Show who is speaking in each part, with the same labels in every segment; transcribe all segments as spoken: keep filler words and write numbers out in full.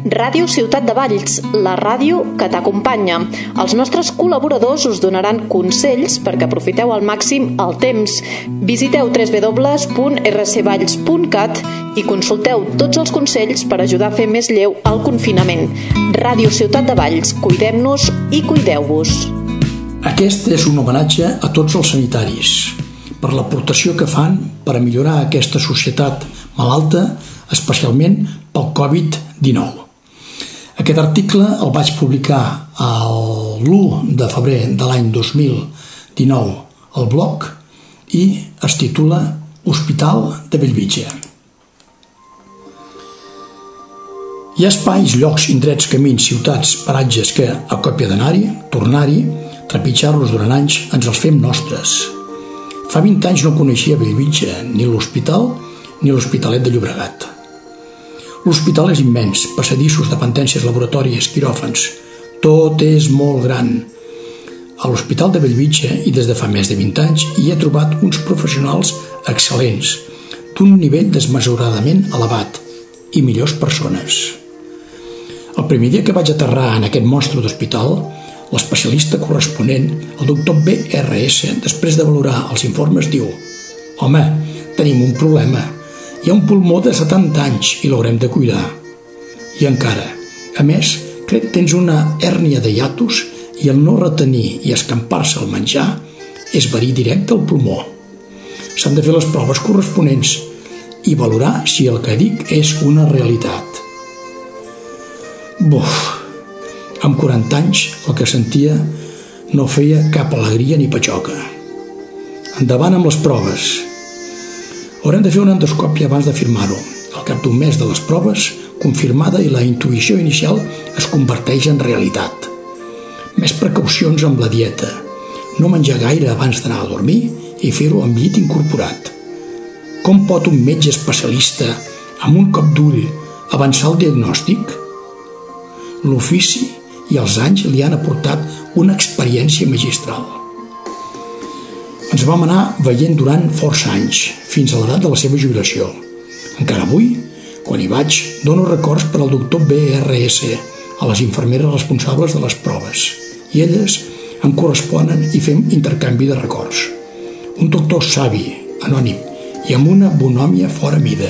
Speaker 1: Ràdio Ciutat de Valls, la ràdio que t'acompanya. Els nostres col·laboradors us donaran consells perquè aprofiteu al màxim el temps. Visiteu w w w punt r c valls punt cat i consulteu tots els consells per ajudar a fer més lleu el confinament. Ràdio Ciutat de Valls, cuidem-nos i cuideu-vos.
Speaker 2: Aquest és un homenatge a tots els sanitaris per l'aportació que fan per a millorar aquesta societat malalta, especialment pel covid dinou. Aquest article el vaig publicar l'u de febrer de l'any dos mil dinou al blog i es titula Hospital de Bellvitge. Hi ha espais, llocs, indrets, camins, ciutats, paratges que, a còpia d'anar-hi, tornar-hi, trepitjar-los durant anys, ens els fem nostres. Fa vint anys no coneixia Bellvitge, ni l'hospital ni l'Hospitalet de Llobregat. L'hospital és immens, passadissos, dependències, laboratoris, quiròfans. Tot és molt gran. A l'Hospital de Bellvitge, i des de fa més de vint anys, hi he trobat uns professionals excel·lents, d'un nivell desmesuradament elevat, i millors persones. El primer dia que vaig aterrar en aquest monstre d'hospital, l'especialista corresponent, el doctor B R S, després de valorar els informes, diu: «Home, tenim un problema. Hi ha un pulmó de setanta anys i l'haurem de cuidar. I encara, a més, crec que tens una hèrnia de hiatus i el no retenir i escampar-se el menjar és verí directe al pulmó. S'han de fer les proves corresponents i valorar si el que dic és una realitat». Buf! Amb quaranta anys el que sentia no feia cap alegria ni patxoca. Endavant amb les proves. Haurem de fer una endoscòpia abans de firmar-ho. Al cap d'un mes de les proves, confirmada, i la intuïció inicial es converteix en realitat. Més precaucions amb la dieta. No menjar gaire abans d'anar a dormir i fer-ho amb llit incorporat. Com pot un metge especialista, amb un cop d'ull, avançar el diagnòstic? L'ofici i els anys li han aportat una experiència magistral. Ens vam anar veient durant força anys, fins a l'edat de la seva jubilació. Encara avui, quan hi vaig, dono records per al doctor B R S a les infermeres responsables de les proves, i elles em corresponen i fem intercanvi de records. Un doctor savi, anònim, i amb una bonhòmia fora mida.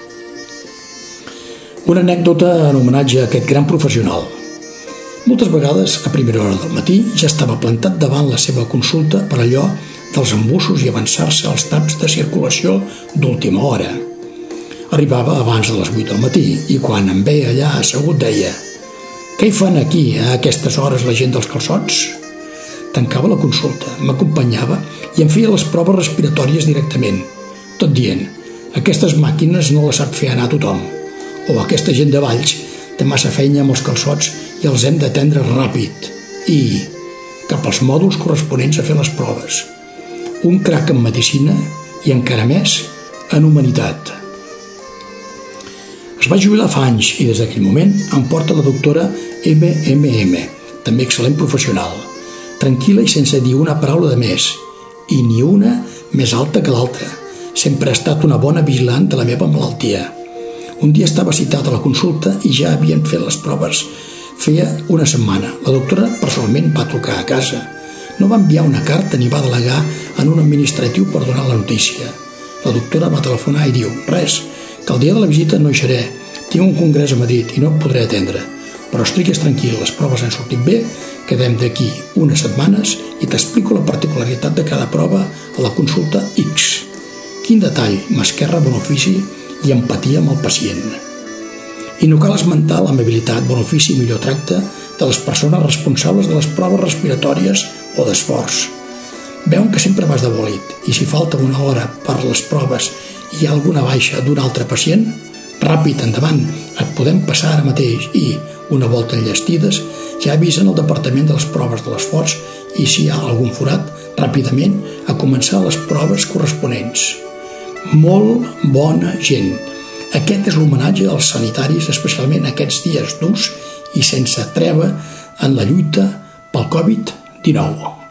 Speaker 2: Una anècdota en homenatge a aquest gran professional. Moltes vegades, a primera hora del matí, ja estava plantat davant la seva consulta per allò dels embussos i avançar-se als taps de circulació d'última hora. Arribava abans de les vuit del matí i quan em veia allà assegut deia: «Què hi fan aquí a aquestes hores la gent dels calçots?» Tancava la consulta, m'acompanyava i em feia les proves respiratòries directament, tot dient: «Aquestes màquines no les sap fer anar tothom», o «Aquesta gent de Valls té massa feina amb els calçots i els hem d'atendre ràpid», i cap als mòduls corresponents a fer les proves. Un crac en medicina i encara més en humanitat. Es va jubilar fa anys i des d'aquell moment em porta la doctora M M M, també excel·lent professional, tranquil·la i sense dir una paraula de més, i ni una més alta que l'altra. Sempre ha estat una bona vigilant de la meva malaltia. Un dia estava citat a la consulta i ja havien fet les proves feia una setmana. La doctora personalment va trucar a casa. No va enviar una carta ni va delegar en un administratiu per donar la notícia. La doctora va telefonar i diu: «Res, que el dia de la visita no hi seré. Tinc un congrés a Madrid i no et podré atendre. Però estigues tranquil, les proves han sortit bé, quedem d'aquí unes setmanes i t'explico la particularitat de cada prova a la consulta X». Quin detall, mà esquerra, bon ofici i empatia amb el pacient. I no cal esmentar l'amabilitat, bon ofici i millor tracte de les persones responsables de les proves respiratòries o d'esforç. Veuen que sempre vas de bòlit i si falta una hora per les proves i hi ha alguna baixa d'un altre pacient, ràpid, endavant, et podem passar ara mateix i, una volta enllestides, ja avisen el departament de les proves de l'esforç i si hi ha algun forat, ràpidament a començar les proves corresponents. Molt bona gent. Aquest és l'homenatge als sanitaris, especialment aquests dies durs i sense treva en la lluita pel covid dinou.